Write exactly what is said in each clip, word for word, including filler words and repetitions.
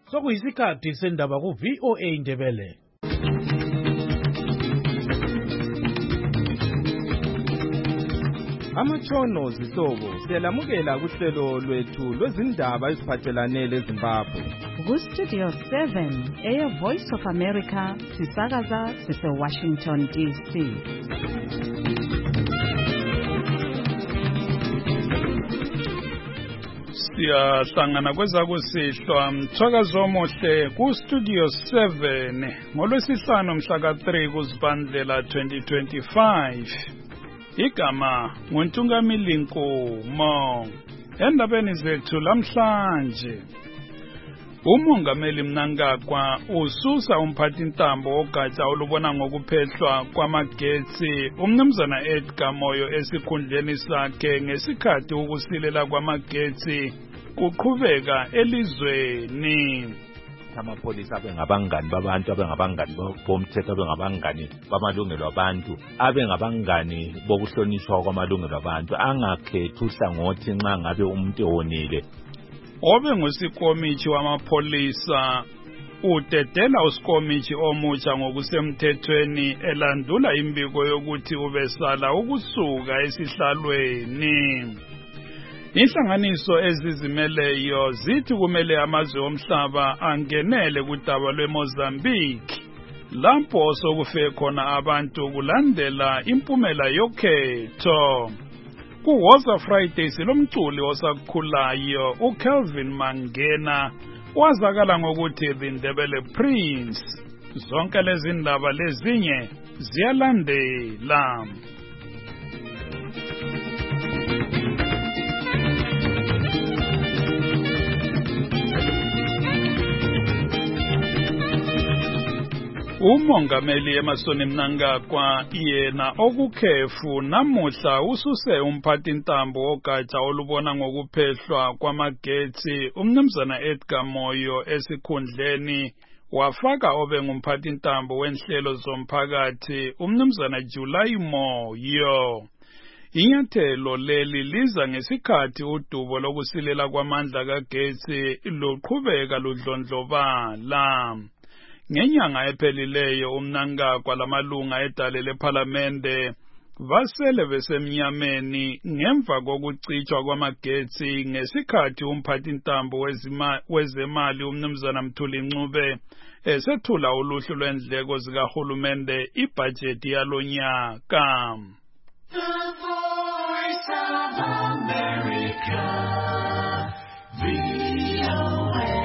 Sokuyisikhathi sendaba ku V O A Ndebele. Amatshono zihlobo siyalamukela kuhlelo lwethu lwezindaba eziphathelane leZimbabwe. Ku Studio seven, Air Voice of America, sisakaza sise Washington D C. Siyahlangana kwezakusihlwa mthwakazo omuhle ku Studio seven ngolwesihlanu mhla ka three kuZibandlela twenty twenty-five. Igama nguNtungamili Nkomo. Endabeni zethu lamhlanje, uMongameli Mnangagwa ususa umphathintambo ogatsha olubona ngokuphehlwa kwamagetsi uMnumzana Edgar Moyo esikhundleni sakhe ngesikhathi ukusilela kwamagetsi kuqhubeka elizweni. Amapolisa abengabangani babantu, abengabangani bomthetho, abengabangani bamalungelo abantu, abengabangani bokuhlonishwa kwamalungelo abantu, angakhethi uhlangothi nxa ngabe umuntu onile. Obe ngusikomithi wamapolisa udedela usikomithi omutsha ngokusemthethweni elandula imbiko yokuthi ubesala ukusuka esihlalweni. Inhlanganiso ezizimeleyo zithi kumele amazwe omhlaba angenele kudaba lweMozambique lapho sokufe khona abantu kulandela impumela yokhetho. Kuwoza Friday silomculi osakhulayo uKelvin Mangena wazakala ngokuthi The Ndebele Prince. Zonke lezi ndaba lezinye ziyalandela. Umongameli Emmerson Mnangagwa yena okukhefu namuhla ususe umphathintambo ogatsha olubona ngokuphehlwa kwamagetsi uMnumzana Edgar Moyo esikhundleni wafaka obe ngumphathintambo wenhlelo zomphakathi uMnumzana July Moyo. Inyathelo leli liza ngesikhathi udubo lokusilela kwamandla kagetsi luqhubeka ludlondlobala. Ngenyanga ephelileyo uMnangagwa lamalunga edale lePhalamende basele besemnyameni ngemva kokucitshwa kwamagetsi ngesikhathi umphathintambo wezemali uMnumzana Mthuli Ncube esethula uluhlu lwendleko zikahulumende ibhajethi yalonyaka. The Voice of America, V O A.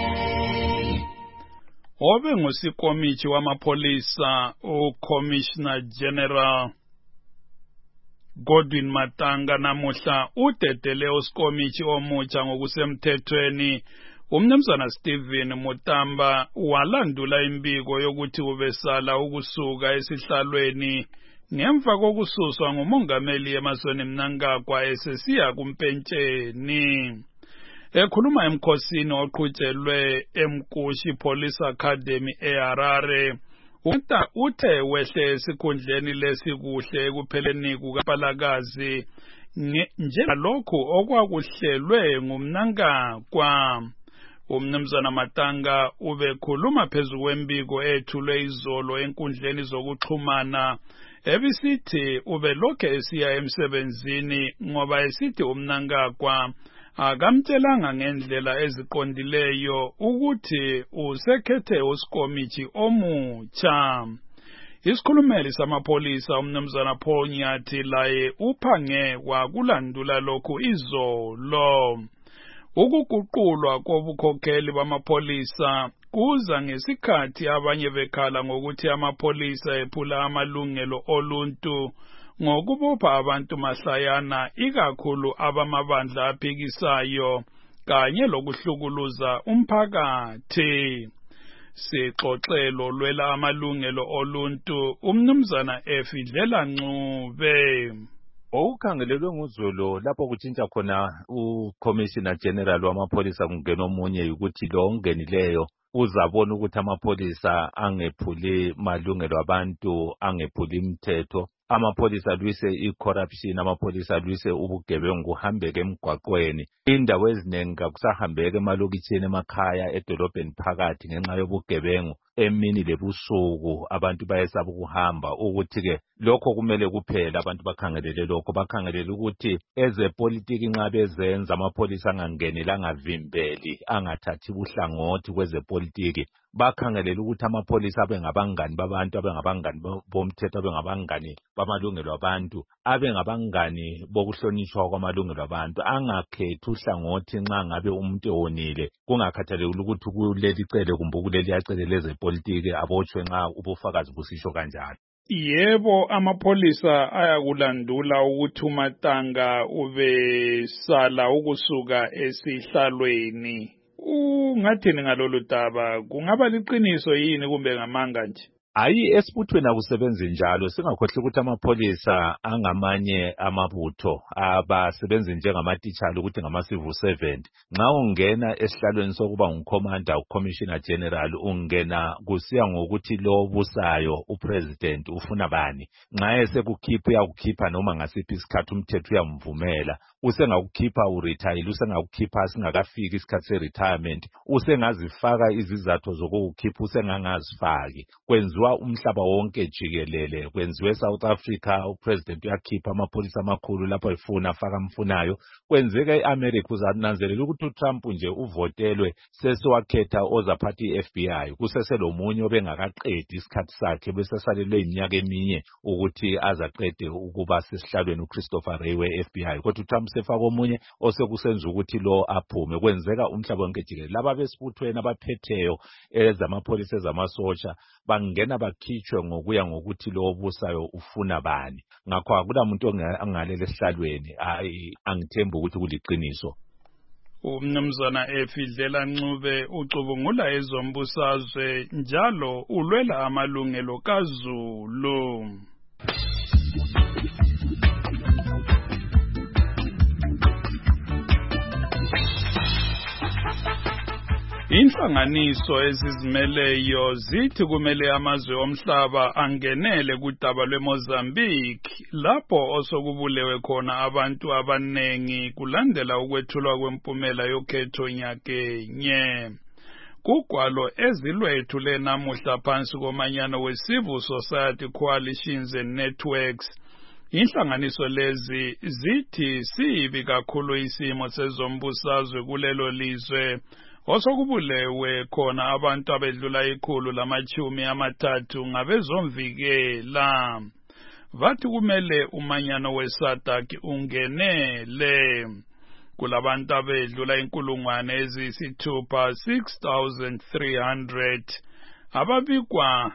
Obe ngusikomithi wamapolisa uCommissioner General Godwin Matanga namuhla udedele usikomithi omutsha ngokusemthethweni uMnumzana Stephen Mutamba walandula imbiko yokuthi ubesala ukusuka esihlalweni ngemva kokususwa nguMongameli Emmerson Mnangagwa esesiya kumpentsheni. Ekhuluma emkhosini oqhutshelwe eMkushi Police Academy eHarare, uMta uthe wehle esikhundleni lesikuhle ekupheleni kukaPalakazi njengalokhu okwakuhlelwe nguMnangagwa. uMnumzana Matanga ubekhuluma phezu kwembiko ethulwe izolo enkundleni zokuxhumana ebisithi ubelokhe esiya emsebenzini ngoba esithi uMnangagwa akamtshelanga ngendlela eziqondileyo ukuthi usekhethe usikomithi omutsha. Isikhulumeli samapolisa uMnumzana Paul Nyathi laye uphange wakulandula lokhu izolo. Ukuguqulwa kobukhokheli bamapolisa kuza ngesikhathi abanye bekhala ngokuthi amapolisa ephula amalungelo oluntu ngokubopha abantu mahlayana ikakhulu abamabandla aphikisayo kanye lokuhlukuluza umphakathi. Sixoxelo lwela amalungelo oluntu uMnumzana Efidlela Ncube. Okukhangelelwe nguzolo lapho kutshintsha khona uCommissioner General wamapolisa kungena omunye ukuthi lo ongenileyo uzabona ukuthi amapolisa angephuli malungelo abantu, angephuli imithetho, amapholisa alwise i-corruption, amapholisa alwise ubugebengu kuhambeke emgwaqweni. Indawo eziningi kakusahambeke emalokitshini emakhaya edolobheni phakathi ngenxa yobugebengu. Emini lebusuku abantu bayesaba ukuhamba, ukuthi-ke lokho kumele kuphela. Abantu bakhangelele lokho, bakhangelele ukuthi ezepolitiki nxa bezenza amapholisa angangeneli, angavimbeli, angathathi buhlangothi kwezepolitiki. Bakhangelele ukuthi amapholisa abe ngabangani babantu, abe ngabangani bomthetho, abe ngabangani bamalungelo abantu, abe ngabangani bokuhlonishwa kwamalungelo abantu, angakhethi uhlangothi nxa ngabe umuntu ewonile, kungakhathalekile ukuthi kuleli cele kumbe kuleli acele lezepolitiki abotshwe nxa ubufakazi busisho kanjalo. Yebo, amapholisa ayakulandula ukuthi uMatanga ubesala ukusuka esihlalweni. Ungathini ngalolu daba? Kungaba liqiniso yini kumbe ngamanga nje? Hayi, esibuthweni akusebenzi njalo. Singakhohlwa ukuthi amapholisa angamanye amabutho abasebenzi njengamatitshala ukuthi ngama-civil servant. Nxa ungena esihlalweni sokuba ngucommander, ucommissioner general, ungena kusiya ngokuthi lo obusayo upresident ufuna bani. Nxa esekukhipha uyakukhipha noma ngasiphi isikhathi umthetho uyamvumela. Usengakukhipha uretire, usengakukhipha singakafiki isikhathi se-retirement, usengazifaka izizathu zokukhipha, usengangazifaki. Kwenziwa umhlaba wonke jikelele, kwenziwe eSouth Africa, upresident uyakhipha amapholisa amakhulu lapho efuna afaka amfunayo. Kwenzeka eAmerica, uzananzelela ukuthi uTrump nje uvotelwe sesewakhetha ozaphatha i-F B I, kuseselomunye obengakaqedi isikhathi sakhe besesalelwe iminyaka eminye ukuthi azaqede ukuba sesihlalweni uChristopher Wray we-F B I. Kodwa uTrump sefaka omunye osekusenza ukuthi lo aphume. Kwenzeka umhlaba wonke jikelele. Laba besibuthweni abaphetheyo ezamapholisa ezamasotsha bangena bakhitshwe ngokuya ngokuthi lo obusayo ufuna bani. Ngakho akula muntu ongalele esihlalweni. Angithembi ukuthi kuliqiniso. Umnumzana Efidlela Ncube ucubungula ezombusazwe njalo ulwela amalungelo kaZulu. Inhlanganiso ezizimeleyo zithi kumele amazwe omhlaba angenele kudaba lweMozambique lapho osokubulewe khona abantu abanengi kulandela ukwethulwa kwempumela yokhetho nyakenye. Kugwalo ezilwethu lenamuhla phansi komanyano we-Civil Society Coalitions and Networks, inhlanganiso lezi zithi sibi kakhulu isimo sezombusazwe kulelo lizwe osokubulewe khona abantu abedlula ikhulu lamachumi amathathu ngabezomvikela. Vathi kumele umanyano weSADC ungenele kulabantu abedlula inkulungwane eziyisithupha six thousand three hundred ababikwa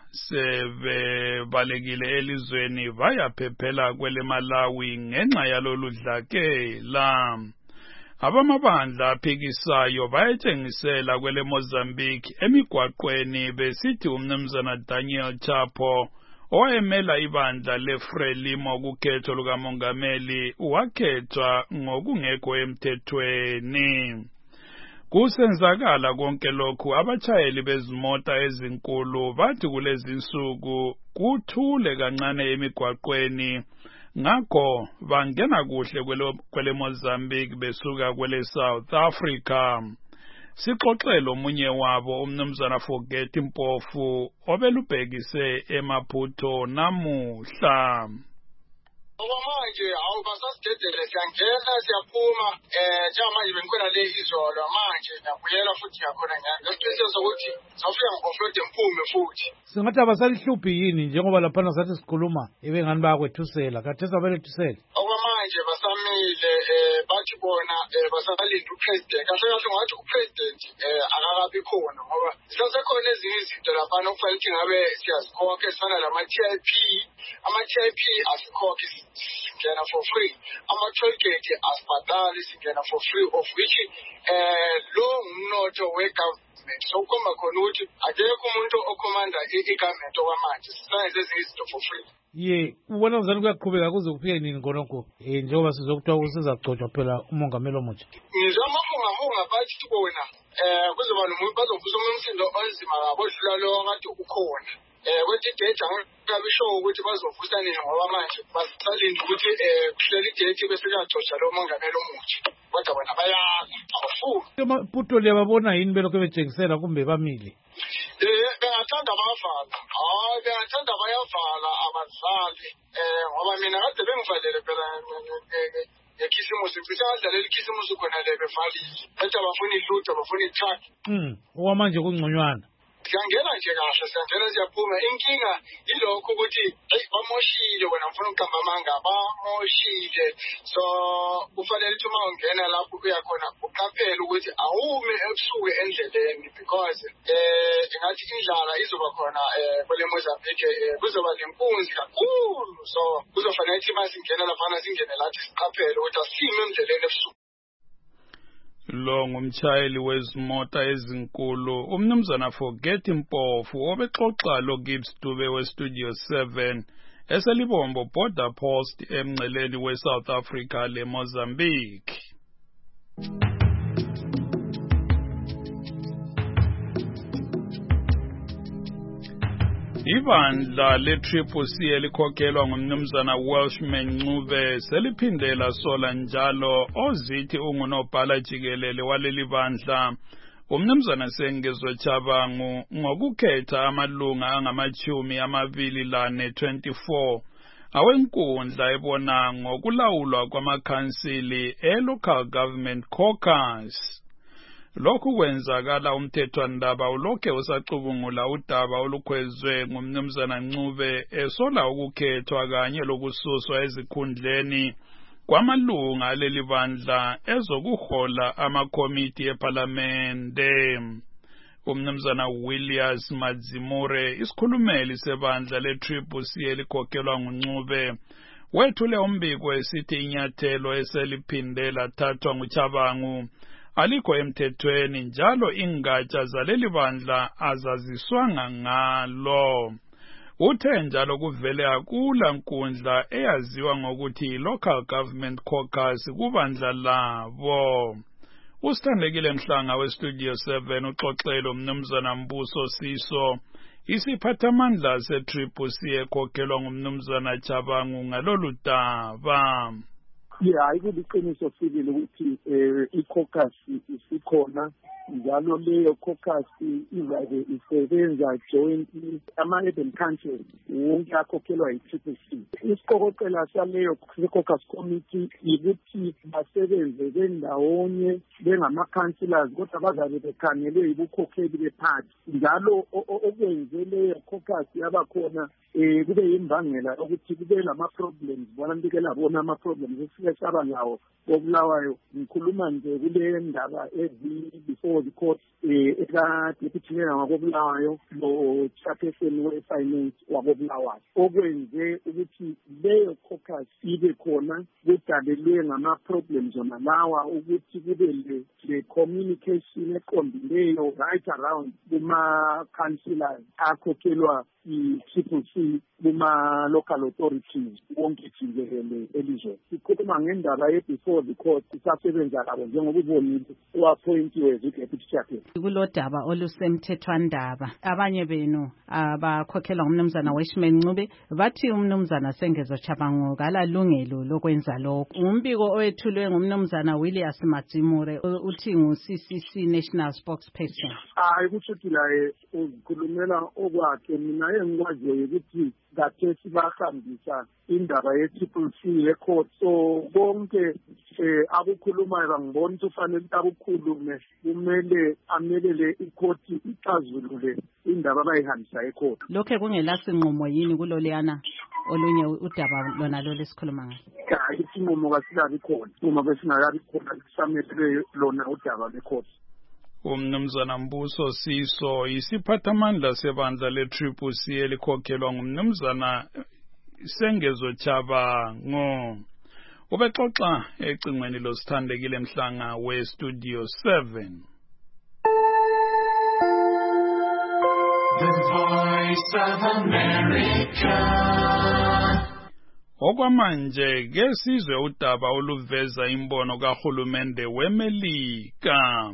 sebebalekile elizweni bayaphephela kwele Malawi ngenxa yalolu dlakela. Abamabandla aphikisayo bayetshengisela kwele Mozambique emigwaqweni besithi umnumzana Daniel Chapo owayemela ibandla leFrelimo kukhetho lukamongameli wakhethwa ngokungekho emthethweni. Kusenzakala konke lokhu abatshayeli bezimota ezinkulu bathi kulezi insuku kuthule kancane emigwaqweni, ngakho bangena kuhle kwele Mozambique besuka kwele South Africa. Sixoxele omunye wabo umnumzana Forget Mpofu obelubhekise eMaputo namuhla. Okwamanje awubasasidedele siyangena siyaphuma eh njengamanje bengikhona le izolo manje ngiyabuyela futhi yakhona ngiyaqinisekisa sokuthi sawufika ngoflode mphume futhi. Singathi abasalihluphi yini njengoba laphana sathi sikhuluma ebengani bayakwethusela kathesa belethusela. Okwamanje basamile eh bathi bona basalinda upresident. Kahle kahle ngathi upresident eh akakabi khona ngoba sisekhona ezinye izinto lapha okufanele ukuthi ngabe siyazikhokha esifana lama T I P, ama T I P asikhokhe singena for free, ama-toll gate asibhadali singena for free, of which eh lo umnotho we-government sokukhomba khona ukuthi akekho umuntu okhomanda i-government okwamanje sisayenze ezinye izinto for free. Ye ubona mzali kuyaqhubeka kuze kufike nini ngonokho eh njengoba sizokuthiwa kusizagcotshwa phela umongameli omutsha. Ngizamahunga bathi bona eh kuzoba nomuntu bazovusa umsindo onzima kakhulu lo kade ukhona. eh kwethi date angikabi sure ukuthi bazovusa nini ngoba manje basalinde ukuthi eh kuhleli date bese kuyagcotshwa lo mongameli omutsha kodwa bona bayala awufuni Puto liyababona yini belokhu betshengisela kumbe bamile eh bengathanda bayavala hayi bengathanda bayavala abadlali eh ngoba mina kade bengivalele phela ekhisimusi ngifisa badlalela ikhisimusi khona le bevalile bathi abafuna ilutho abafuna itruck mm okwamanje kungconywana siyangena nje kahle siyangena siyaphuma inkinga ilokho ukuthi hey bamoshile wena ngifuna ukuhamba manga bamoshile so kufanele ukuthi uma ungena lapho kuya khona uqaphele ukuthi awume ebusuku endleleni because eh ingathi indlala izoba khona eh kwele Mozambique kuzoba lenkunzi kakhulu so kuzofanele ukuthi masingena lapha singene lathi siqaphele ukuthi asime endleleni ebusuku Lo ngumtshayeli wezimota ezinkulu umnumzana Forget Mpofu obexoxa lo Gibbs Dube we Studio seven eselibombo border post emngceleni we South Africa le Mozambique. Ibandla le-Triple C elikhokhelwa ngumnumzana Welshman Ncube seliphindela sola njalo ozithi ungunobhala jikelele waleli bandla umnumzana Sengezo Chabangu ngokukhetha amalunga angamachumi amabili lane twenty-four awenkundla ebona ngokulawulwa kwamakhansili e-Local Government Caucus. Lokhu kwenzakala umthethwandaba ulokhe usacubungula udaba olukhwezwe ngumnumzana Ncube esola ukukhethwa kanye lokususwa ezikhundleni kwamalunga leli bandla ezokuhola amakomiti eParliamente. Umnumzana Williams Madzimure isikhulumeli sebandla le-Triple C elikhokhelwa nguNcube wethule umbiko esithi inyathelo eseliphinde lathathwa nguChabangu alikho emthethweni njalo ingatsha zaleli bandla azaziswanga ngalo. Uthe njalo kuvele akula nkundla eyaziwa ngokuthi Local Government Caucus kubandla labo. Usithandekile Mhlanga we Studio seven uxoxelo umnumzana Mbuso Siso isiphathamandla se-Triple C ekhokhelwa ngumnumzana Chabangu ngalolu daba. Yeah, ayikuliqiniso sibili ukuthi eh i-caucus isikhona njalo leyo caucus izabe isebenza jointly ama-urban councils wonke akhokhelwa yi-Triple C. Isiqokoqela saleyo caucus committee ukuthi basebenze bendawonye bengama-councillors kodwa bazabe bekhangelwe yibukhokheli bephathi njalo okwenze leyo caucus yabakhona eh kube yimbangela ukuthi kube lama-problems abantu ke labona ama-problems esike saba lawo obulawayo ngikhuluma nje kule ndaba ezi before the court eh eka deputy mayor wakobulawayo lo chairperson we-finance wakobulawayo okwenze ukuthi leyo caucus ibe khona kudalelwe ngama-problems ona lawa ukuthi kube le communication eqondileyo right around kuma-councillors akhokhelwa i-Triple C kuma-local authorities wonke jikelele elizweni. Sikhuluma ngendaba ye-before the court isasebenza labo njengoba ubonile uappointiwe deputy chairperson. Kulodaba olusemthethwandaba abanye benu abakhokhelwa ngumnumzana Welshman Ncube bathi umnumzana Sengezo Chabangu kalalungelo lokwenza lokho. Umbiko owethulwe ngumnumzana Williams Madzimure uthi ngu-C C C National Spokesperson. Hayi kushuthi la ukhulumela okwakhe mina engikwaziyo ukuthi kade sibahambisa indaba ye-Triple C ye-court so bonke eh akukhulumayo bangibona ukuthi ufanele akukhulume kumele amelele i-court ixazulule indaba abayihambisa e-court. Lokho kungelasinqumo yini kuloleyana olunye udaba lona lo lesikhuluma ngayo? Hayi isinqumo kasilabi khona uma besingakabi khona kusamele lona udaba le-court. Umnumzana Mbuso Siso isiphathamandla sebandla le-Triple C elikhokhelwa ngumnumzana Sengezo Chabangu ubexoxa ecingweni losithandekile Mhlanga we Studio seven. The Voice of America. Okwamanje ke sizwe udaba oluveza imbono kahulumende weMelika.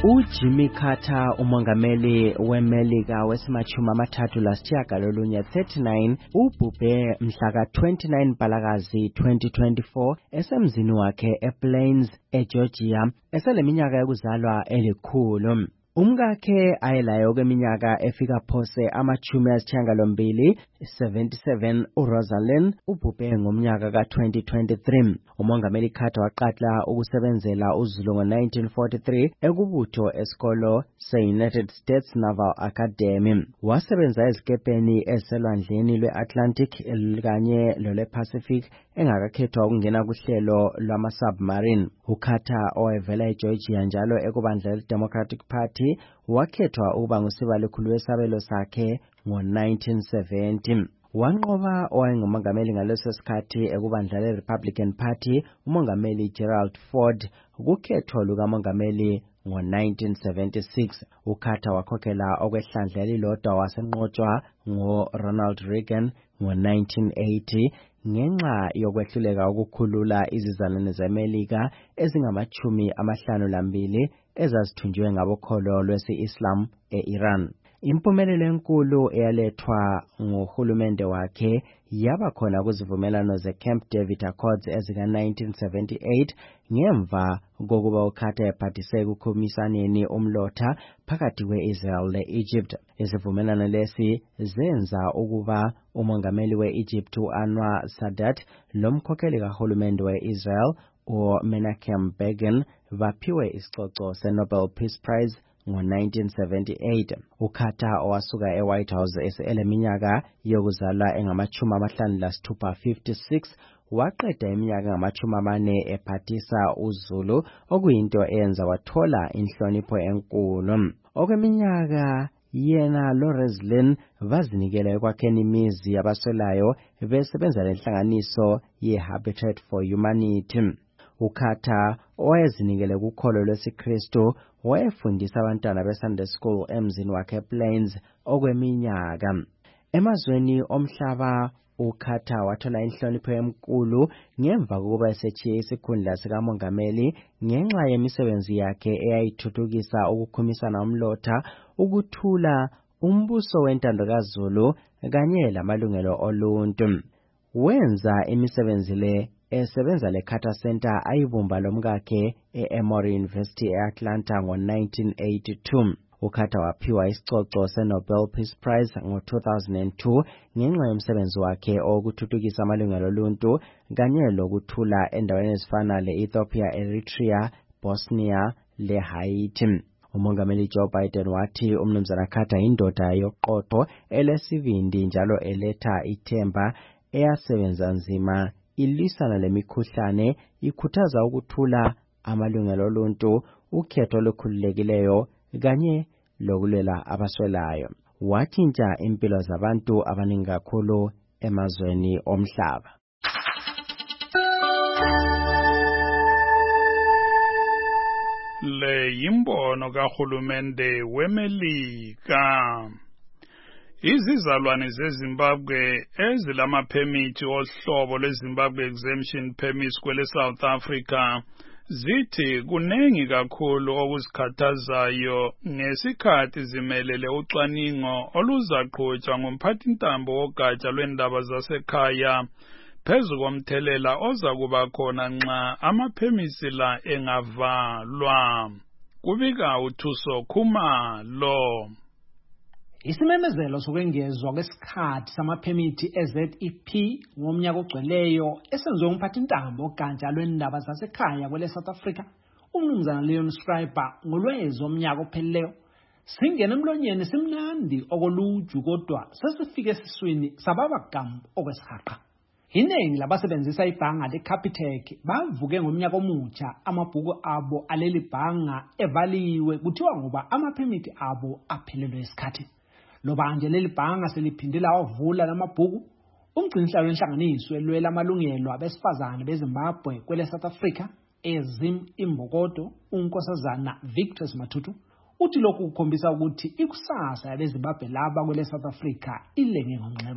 uJimmy Carter umongameli weMelika wesimachuma amathathu lasitshiyagalolunye thirty-nine ubhubhe mhla ka twenty-nine Mpalakazi twenty twenty-four esemzini wakhe ePlains eGeorgia eseleminyaka yokuzalwa elikhulu. Umkakhe ayelayo kweminyaka efika phose amachumi asishiyagalombili seventy-seven uRosalind ubhubhe ngomnyaka ka twenty twenty-three. Umongameli Carter waqala ukusebenzela uZulu ngo nineteen forty-three ekubutho esikolo se-United States Naval Academy. Wasebenza ezikepeni eziselwandleni lwe-Atlantic kanye lole-Pacific engakakhethwa ukungena kuhlelo lwama-submarine. uCarter owayevela eGeorgia njalo ekubandla le-Democratic Party wakhethwa ukuba ngusibalikhulu wesabelo sakhe ngo nineteen seventy. Wanqoba owayengumongameli ngaleso sikhathi ekubandla le-Republican Party umongameli Gerald Ford ukukhetho lukamongameli ngo nineteen seventy-six. uCarter wakhokhela okwehlandla elilodwa wasenqotshwa ngo-Ronald Reagan ngo nineteen eighty ngenxa yokwehluleka ukukhulula izizalwane zeMelika ezingamachumi amahlanu lambili ezazithunjiwe ngabokholo lwesi-Islam e-Iran. Impumelelo enkulu eyalethwa nguhulumende wakhe yaba khona kuzivumelano ze-Camp David Accords ezika nineteen seventy-eight ngemva kokuba uCarter ephathise ekukhumisaneni umlotha phakathi kwe-Israel le-Egypt. Izivumelano lesi zenza ukuba umongameli we-Egypt u-Anwar Sadat lomkhokheli kahulumende we-Israel uMenachem Begin baphiwe isicoco se-Nobel Peace Prize ngo nineteen seventy-eight. uCarter owasuka eWhite House eseleminyaka yokuzalwa engamachumi amahlanu lasithupha fifty-six waqeda iminyaka engamachumi amane ephathisa uZulu okuyinto eyenza wathola inhlonipho enkulu. Okweminyaka yena loRosalind bazinikela ekwakheni imizi yabaswelayo besebenza lenhlanganiso ye-Habitat for Humanity. uCarter owayezinikele kukholo lwesiKristu wayefundisa abantwana be-Sunday School emzini wakhe ePlains okweminyaka. Emazweni omhlaba uCarter wathola inhlonipho enkulu ngemva kokuba esechiye isikhundla sikamongameli ngenxa yemisebenzi yakhe eyayithuthukisa ukukhumisana umlotha, ukuthula, umbuso wentando kaZulu kanye lamalungelo oluntu. Wenza imisebenzi le esebenza le-Carter Center ayibumba lomkakhe e-Emory University e-Atlanta ngo nineteen eighty-two. uCarter waphiwa isicoco se-Nobel Peace Prize ngo two thousand two ngenxa yomsebenzi wakhe okuthuthukisa amalungelo oluntu kanye lokuthula endaweni ezifana le-Ethiopia, Eritrea, Bosnia le-Haiti. Umongameli Joe Biden wathi umnumzana Carter indoda yoqotho elesivindi njalo eletha ithemba eyasebenza nzima ilisana lemikhuhlane, ikhuthaza ukuthula, amalungelo oluntu, ukhetho olukhululekileyo kanye lokulwela abaswelayo. Wathinta impilo zabantu abaningi kakhulu emazweni omhlaba. Le yimbono kahulumende weMelika. Izizalwane zeZimbabwe ezilamaphemithi ohlobo lweZimbabwe Exemption Permits kwele South Africa zithi kunengi kakhulu okuzikhathazayo ngesikhathi zimelele ucwaningo oluzaqhutshwa ngumphathintambo wogatsha lwendaba zasekhaya phezu komthelela oza kuba khona nxa amaphemisi la engavalwa. Kubika uThuso Khumalo. Isimemezelo sokwengezwa kwesikhathi samaphemithi e-Z E P ngomnyaka ogcweleyo esenziwe umphathintambo wogatsha lwendaba zasekhaya kwele South Africa umnumzana Leon Schreiber ngolwezi omnyaka ophelileyo singena emlonyeni simnandi okoluju kodwa sesifike esiswini sababa gambu okwesihaqa. Iningi labasebenzisa ibhanga leCapitec bavuke ngomnyaka omutsha amabhuku abo aleli bhanga evaliwe kuthiwa ngoba amaphemithi abo aphelelwe isikhathi. Loba nje leli bhanga seliphindela wavula lamabhuku, umgcinisihlalo wenhlanganiso elwela amalungelo abesifazane beZimbabwe kwele South Africa eZim Imbokodo unkosazana Victor Mathutu uthi lokhu kukhombisa ukuthi ikusasa yabeZimbabwe laba kwele South Africa ilenge ngomnxeba.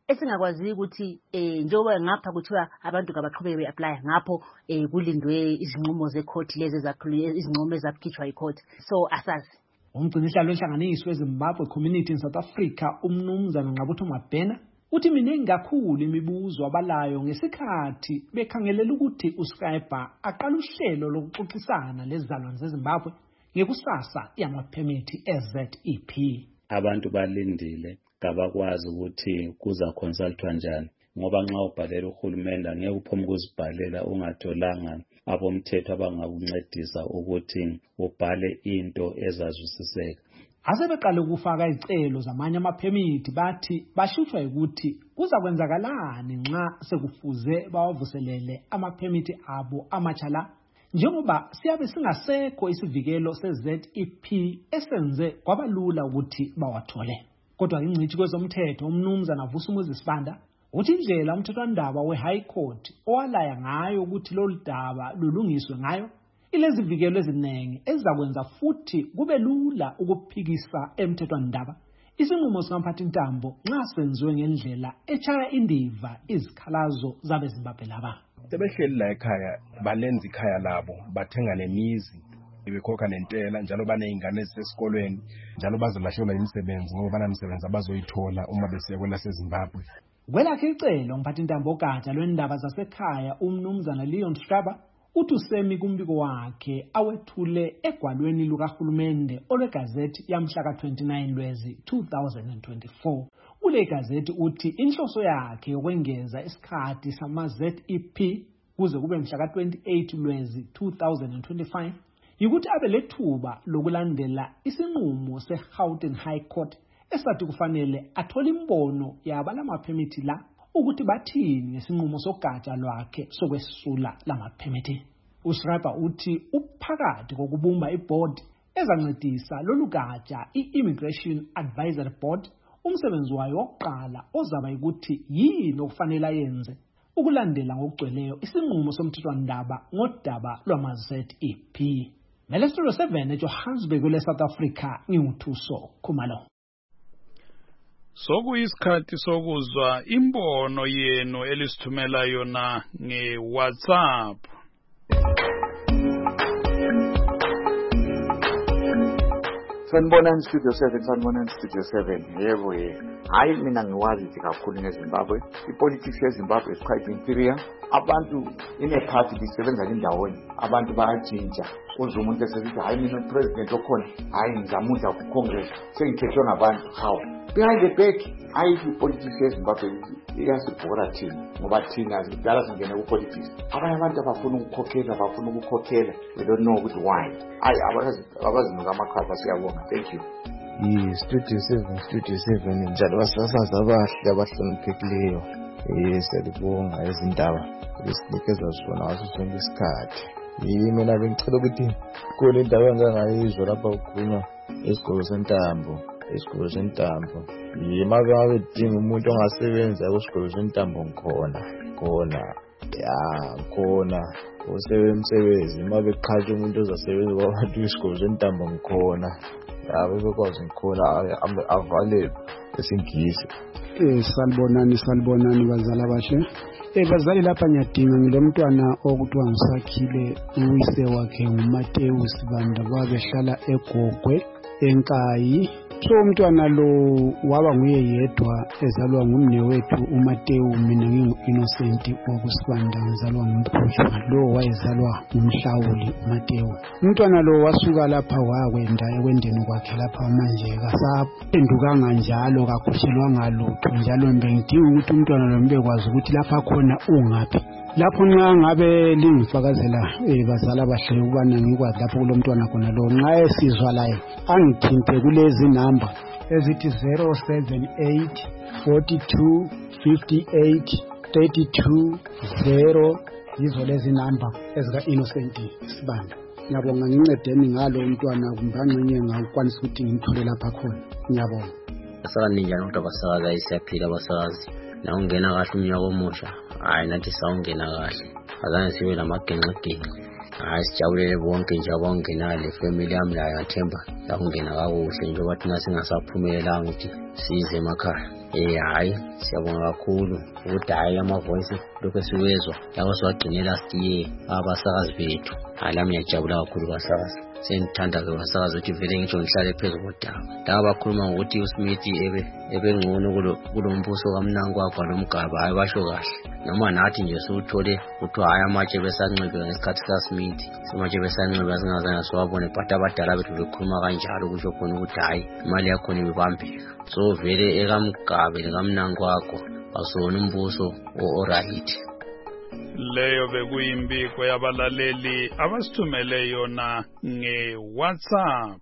esingakwazi ukuthi eh njengoba ngapha kuthiwa abantu kabaqhubeke beapply ngapho eh kulindwe izinqumo zecourt lezi ezakhulunywe izinqumo ezakhishwa icourt so asazi. Umgcinisihlalo wenhlanganiso weZimbabwe Community in South Africa umnumzana Ngqabutho Mabhena uthi miningi kakhulu imibuzo abalayo ngesikhathi bekhangelela ukuthi uScriber aqala uhlelo lokuxoxisana lezizalwane zeZimbabwe ngekusasa yamaphemithi e-Z E P. Abantu balindile kabakwazi ukuthi kuza consultwa njani ngoba nxa ubhalela uhulumende ngeke uphome ukuzibhalela ungatholanga abomthetho abangakuncedisa ukuthi ubhale into ezazwisiseka. Asebeqala ukufaka izicelo zamanye amaphemithi bathi bashuthwa ukuthi kuza kwenzakalani nxa sekufuze bawavuselele amaphemithi abo amatshala njengoba siyabe singasekho isivikelo se-Z E P esenze kwabalula ukuthi bawathole. Kodwa ingcithi kwezomthetho umnumzana Vusumuzi Sibanda uthi indlela umthethwandaba we-High Court owalaya ngayo ukuthi lolu daba lulungiswe ngayo ilezivikelo eziningi ezizakwenza futhi kube lula ukuphikisa emthethwandaba isinqumo sikamphathintambo nxa senziwe ngendlela echaya indiva izikhalazo zabeZimbabwe laba. Sebehleli la ekhaya balenza ikhaya labo bathenga nemizi bekhokha nentela njalo banezingane ezisesikolweni njalo bazolahlekelwa imisebenzi ngoba banamisebenzi abazoyithola uma besiya kwelaseZimbabwe. Kwelakhe icelo umphathintambo ogatsha lwendaba zasekhaya umnumzana Leon Straba uthi usemi kumbiko wakhe awethule egwalweni lukahulumende olwegazethi yamhla ka twenty-nine Lwezi two thousand twenty-four. Kule gazethi uthi inhloso yakhe yokwengeza isikhathi sama-Z E P kuze kube mhla ka twenty-eight Lwezi two thousand twenty-five yikuthi abe lethuba lokulandela isinqumo se-Gauteng High Court esathi kufanele athole imbono yabalamaphemithi la ukuthi bathini ngesinqumo sogatsha lwakhe sokwesula lamaphemithi. UScriber uthi uphakathi kokubumba iboard ezancedisa lolu gatsha i-Immigration Advisory Board umsebenzi wayo wokuqala ozaba ukuthi yini okufanele ayenze ukulandela ngokugcweleyo isinqumo somthethwandaba ngodaba lwama-Z E P. Melestolo seven eJohannesburg le-South Africa ngiwuThuso Khumalo. Sokuyisikhathi sokuzwa imbono yenu elisithumela yona nge-WhatsApp. Sanibonani Studio seven, sanibonani Studio seven. Yebo ye. Hayi mina ngiwazi nje kakhulu ngeZimbabwe. Ipolitics yeZimbabwe is quite inferior. Abantu ine party lisebenza ndawonye. Abantu bayajinja. Uzwe umuntu esithi hayi mina president okhona, hayi ngizamudla ku Congress. Sengikhethwe ngabantu how? Behind the back, hayi ipolitics yeZimbabwe iyasibhora thina. Ngoba thina sidala singene ku politics. Abanye abantu abafuna ukukhokhela, abafuna ukukhokhela. We don't know ukuthi why. Hayi abazi abazinuka amakhapa siyabonga. Thank you. Yi Studio seven, Studio seven njalo basasaza abahle abahloniphekileyo. Eh siyabonga izindaba lesinikeza zona ngaso sonke isikhathi. Yimi mina bengicela ukuthi kule ndawo engangayizwa lapha ukukhulunywa esigolo sentambo, esigolo sentambo. Yima babe dinga umuntu ongasebenza kusigolo sentambo ngikhona, khona. Ya, khona. Usebenzi uma beqhatsha umuntu ozasebenza kwabantu isigolo sentambo ngikhona. Yabo bekwazi ngikhona avale esingisi. Eh salibonani salibonani bazala bahle. Eh bazali lapha nyadinga ngilomntwana okuthiwa ngisakhile uyise wakhe uMathewu Sibanda babehlala eGogwe eNkayi. So umntwana lo waba nguye yedwa ezalwa ngumnewethu uMathewu mina ngingu-Innocent wokusibanda ngizalwa ngumkhujwa lo wayezalwa ngumhlawuli uMathewu. Umntwana lo wasuka lapha wakwenda ekwendeni kwakhe lapha manje kasaphendukanga njalo kakhuselwanga lutho njalo bengidinga ukuthi umntwana lo mbekwazi ukuthi lapha khona ungaphi. Lapho nxa ngabe lingifakazela bazala bahle ukubana ngikwazi lapho kulomntwana khona lo nxa esizwa laye angithinte kulezi namba ezithi zero seven eight four two five eight three two zero yizo lezi namba ezika Innocent Sibanda. Ngiyabonga ngincedeni ngalo umntwana kumbe angcenye ngakwanisa ukuthi ngimthole lapha khona. Ngiyabonga. Asala ninjani ukuthi abasakazi isiyaphila abasakazi na ungena kahle umnyaka omusha hayi nathi sawungena kahle azange sibe lamagenqegenqe hayi sijabulele bonke nje abangena le family yami la yathemba la kungena kakuhle njengoba thina singasaphumelelanga ukuthi size emakhaya. Eh hayi siyabonga kakhulu ukuthi hayi ama voice lokho siwezwa laba siwagcine last year abasakazi bethu. Hala ngiyajabula kakhulu basakazi. Sengithanda ke basakazi ukuthi vele ngisho ngihlale phezulu kodaba. Laba bakhuluma ukuthi uSmith ebe ebengcono kulo kulombuso kaMnangagwa kwalomgaba hayi basho kahle. Noma nathi nje siuthole ukuthi hayi amatshe besancebe ngesikhathi kaSmith. Amatshe besancebe singazange siwabone but abadala bethu bekhuluma kanjalo kusho khona ukuthi hayi imali yakho ibambeka. So vele ekamgabe lekaMnangagwa basona umbuso oright. Leyo bekuyimbiko yabalaleli abasithumele yona nge-WhatsApp.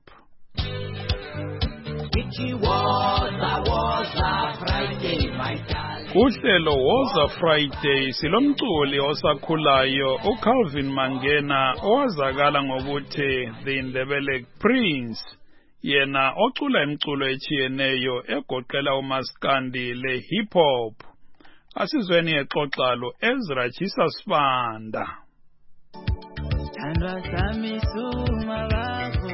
Uhlelo Woza Friday silomculi osakhulayo uCalvin Mangena owazakala ngokuthi The Ndebele Prince. Yena ocula imculo echiyeneyo egoqela umaskandi le hip hop. Asizweni exoxalo Ezra Chisa Sibanda. Thandwa sami suma bakho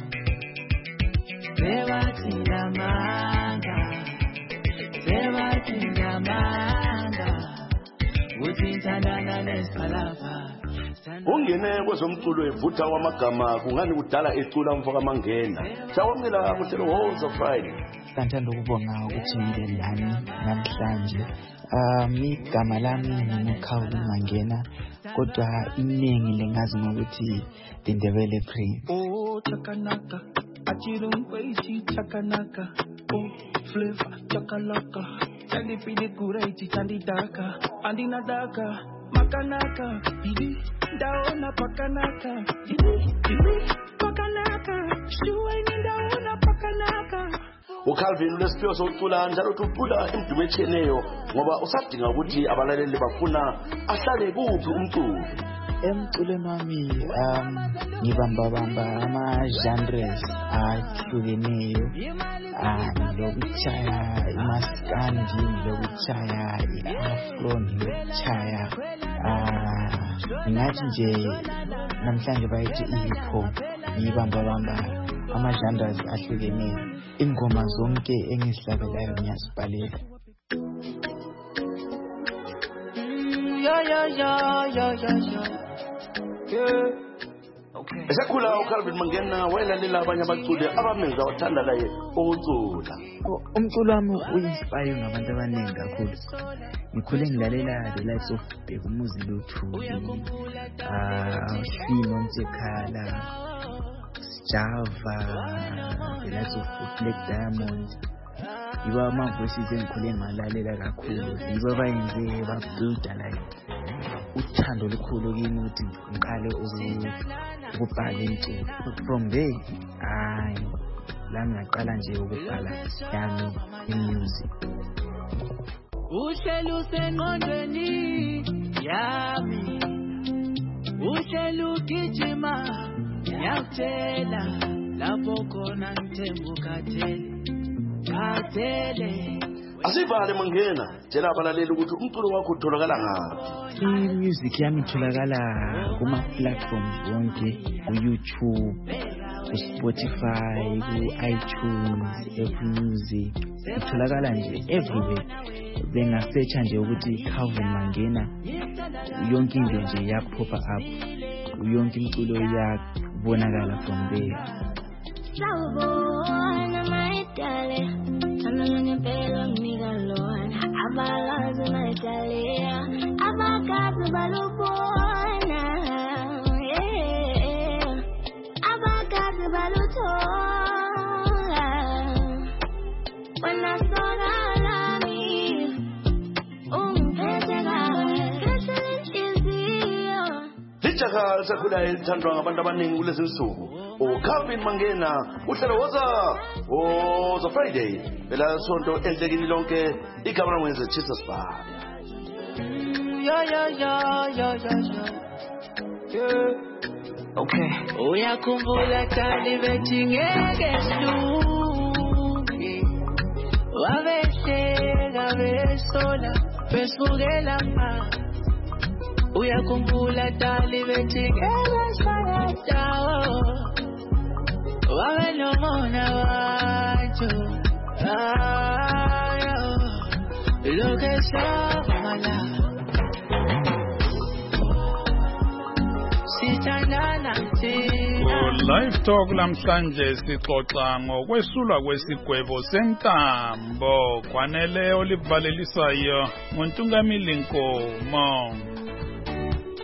Sebathi ndamanga Sebathi ndamanga Uthi thandana nesiphalapha. Ungene kwezomculo evutha wamagama kungani kudala ecula umfoka Mangena. Sawamela kuhlelo Woza Friday. Sithanda ukubonga ukuthi ngibe lani namhlanje. Um igama lami nguCalvin Mangena kodwa iningi lengazi ngokuthi The Ndebele Prince. Oh chakanaka achirungweisi chakanaka oh flavor chakalaka chandi pide kureiti chandi daka andina daka makanaka idi daona pakanaka idi idi pakanaka shuweni daona pakanaka. uCalvin lesiphiwo sokucula njalo ucula imdumo echeneyo ngoba usadinga ukuthi abalaleli bafuna ahlale kuphi umculo. Emculweni wami um ngibamba bamba ama genres ahlukeneyo. Ngilokuchaya imaskandi, ngilokuchaya i-afro, ngilokuchaya ngathi nje namhlanje bayithi i-hip hop. Ngibamba bamba ama genres ahlukeneyo. Ingoma zonke engizihlabelayo ngiyazibhalela. Ya ya ya ya ya ya. Okay. Esakhula uCalvin Mangena wayelalela abanye abaculi abamenza wathanda laye ukucula. Umculo wami uinspire ngabantu abaningi kakhulu. Ngikhule ngilalela The Lights of Bekumuzi Luthuli, ah Simo Mtsekhala, Java, The Lights of Black Diamond. Yiba ama voices engikhule ngalalela kakhulu. Yiba bayenze babuilda like uthando olukhulu kimi ukuthi ngiqale ukubhala imculo. From there hayi la ngaqala nje ukubhala yami imusic. Uhlelo sengqondweni yami uhlelo gijima yakutshela lapho khona ngithembukathele kathele. Asivale Mangena tshela abalaleli ukuthi umculo wakho utholakala ngaphi. I-music yami itholakala kuma platforms wonke, ku-YouTube, ku-Spotify, ku-iTunes, Apple Music. Itholakala nje everywhere. Bengasearcha nje ukuthi Calvin Mangena, yonke into nje yakuphopa up. Yonke imculo yakubonakala from there. Sawubona my darling, thandana ngempela ngikalona abalazi my darling, abakazi balubona yeah abakazi baluthola wena sona mi ungiphethe kahle ngihlizio Lijaha sakhula elithandwa ngabantu abaningi kulezi nsuku. uCalvin Mangena uhlelo Woza Woza Friday bela sonto enhlekini lonke igama ngwenze Chisa Sibanda. Ya ya ya ya ya ya. Okay. Uyakhumbula kali bethi ngeke siluke. Wabehleka besola besukela phansi. uyakhumbula dali bethikela sanadawo wabe nomona wacho ayo lo que shamala sithandana Live Talk lamhlanje sixoxa ngokwesulwa kwesigwebo sentambo kwanele olivalelisayo ngontungamili Nkomo.